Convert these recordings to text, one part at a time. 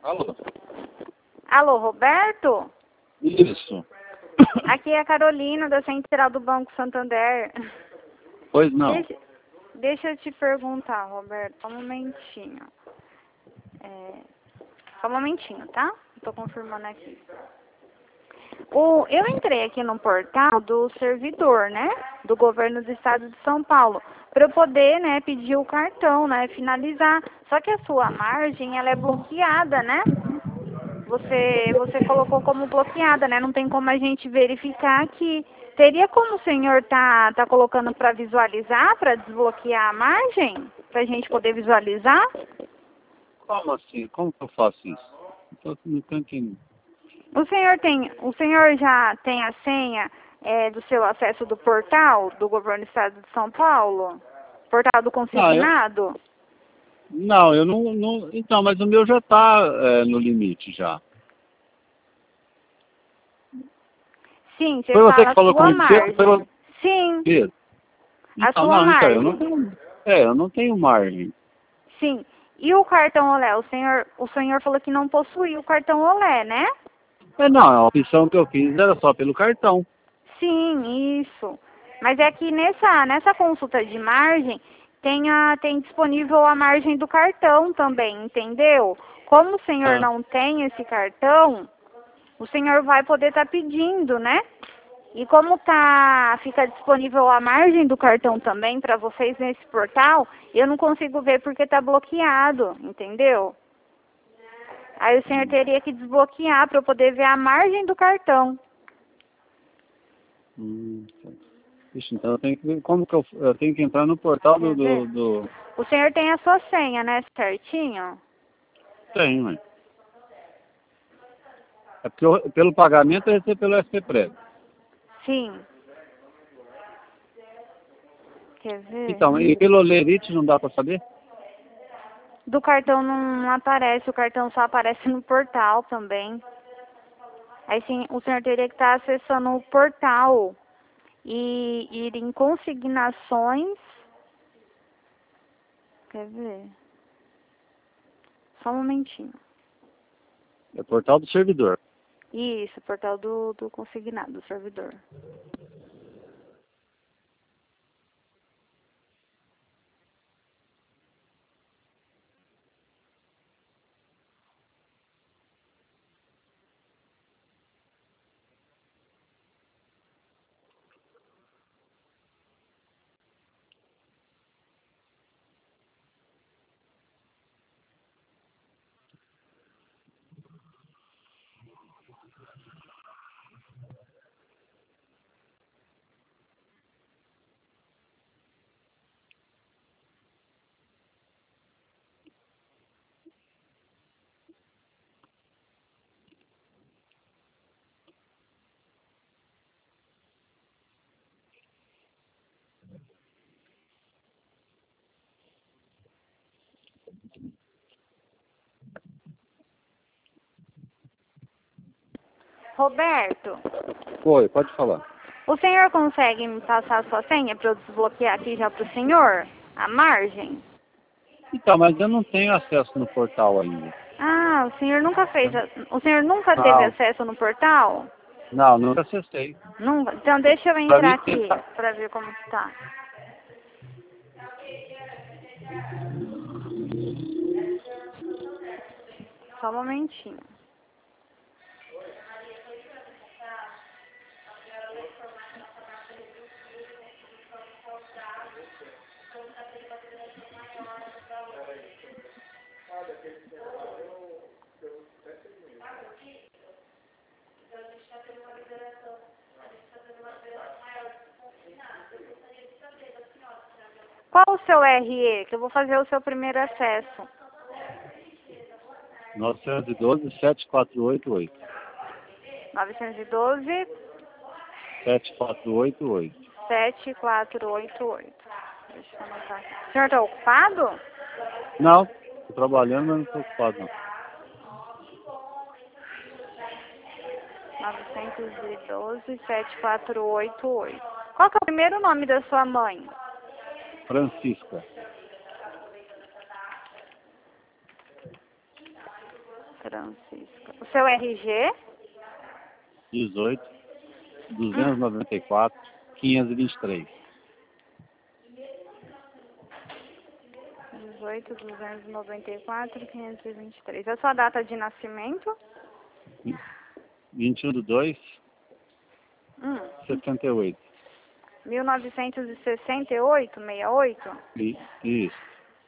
Alô? Alô, Roberto? Isso. Aqui é a Carolina, da Central do Banco Santander. Pois não. Deixa eu te perguntar, Roberto, só um momentinho. Só um momentinho, tá? Estou confirmando aqui. Eu entrei aqui no portal do servidor, né? Do governo do estado de São Paulo, para eu poder, né, pedir o cartão, né, finalizar. Só que a sua margem, ela é bloqueada, né? Você colocou como bloqueada, né? Não tem como a gente verificar aqui. Teria como o senhor tá colocando para visualizar, para desbloquear a margem? Para a gente poder visualizar? Como assim? Como que eu faço isso? Não tô entendendo. O senhor já tem a senha do seu acesso do portal do governo do estado de São Paulo? Portal do consignado? Não, eu não. Então, mas o meu já está no limite já. Sim, você Foi você fala que a falou sua comigo? margem. Sim, Isso. a Então, sua não, então, eu margem. não tenho. Eu não tenho margem. Sim. E o cartão Olé? O senhor falou que não possuía o cartão Olé, né? Não, a opção que eu fiz era só pelo cartão. Sim, isso. Mas é que nessa consulta de margem tem disponível a margem do cartão também, entendeu? Como o senhor Ah. não tem esse cartão, o senhor vai poder estar pedindo, né? E como fica disponível a margem do cartão também para vocês nesse portal, eu não consigo ver porque está bloqueado, entendeu? Aí o senhor teria que desbloquear para eu poder ver a margem do cartão. Ixi, então eu tenho que ver como que eu tenho que entrar no portal Quer ver? do... O senhor tem a sua senha, né, certinho? Tenho, né? É porque pelo pagamento eu recebo pelo SP Prévio. Sim. Quer ver? Então, e pelo Lerite não dá para saber? Do cartão não aparece, o cartão só aparece no portal também. Aí sim, o senhor teria que estar acessando o portal e ir em consignações. Quer ver? Só um momentinho. É o portal do servidor. Isso, portal do consignado, do servidor. Roberto, Oi, pode falar. o senhor consegue me passar a sua senha para eu desbloquear aqui já para o senhor? A margem? Então, mas eu não tenho acesso no portal ainda. Ah, o senhor nunca o senhor nunca teve Não, acesso no portal? não, nunca acessei. Nunca? Então deixa eu Para entrar mim, aqui para ver como está. Só um momentinho. Qual o seu RE? Que eu vou fazer o seu primeiro acesso. 912-7488. 912 7488. 7488. Deixa eu anotar. O senhor está ocupado? Não, estou trabalhando, mas não estou ocupado, não. 912 7488. Qual que é o primeiro nome da sua mãe? Francisca. Francisca. O seu RG? 18 294 523. 18 294 523. A sua data de nascimento? 21/2/78. 1968, 68? Isso.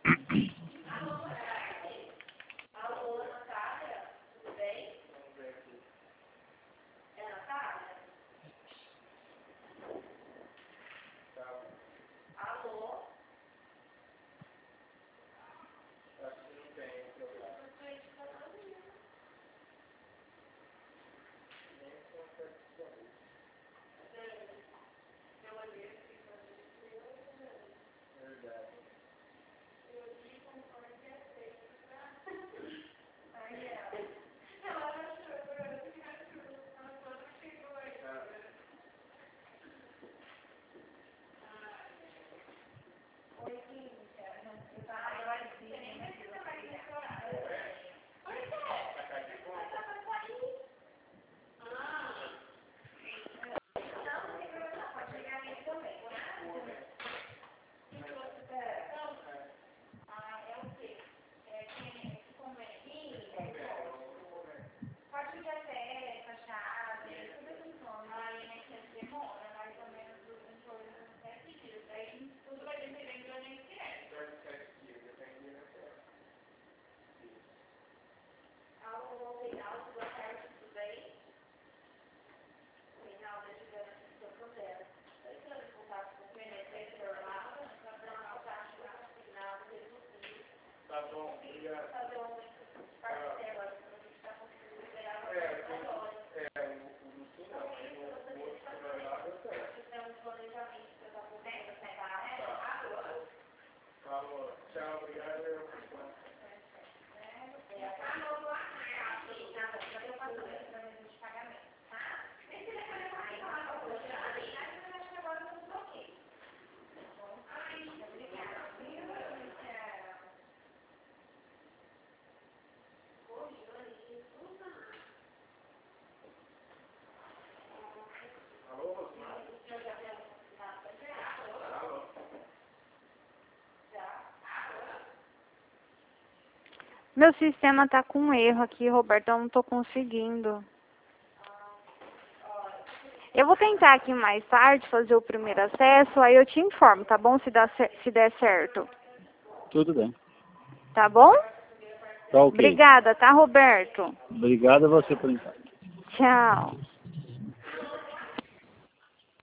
Meu sistema tá com erro aqui, Roberto, eu não tô conseguindo. Eu vou tentar aqui mais tarde fazer o primeiro acesso, aí eu te informo, tá bom? Se der certo. Tudo bem. Tá bom? Tá ok. Obrigada, tá, Roberto? Obrigado a você por entrar. Tchau.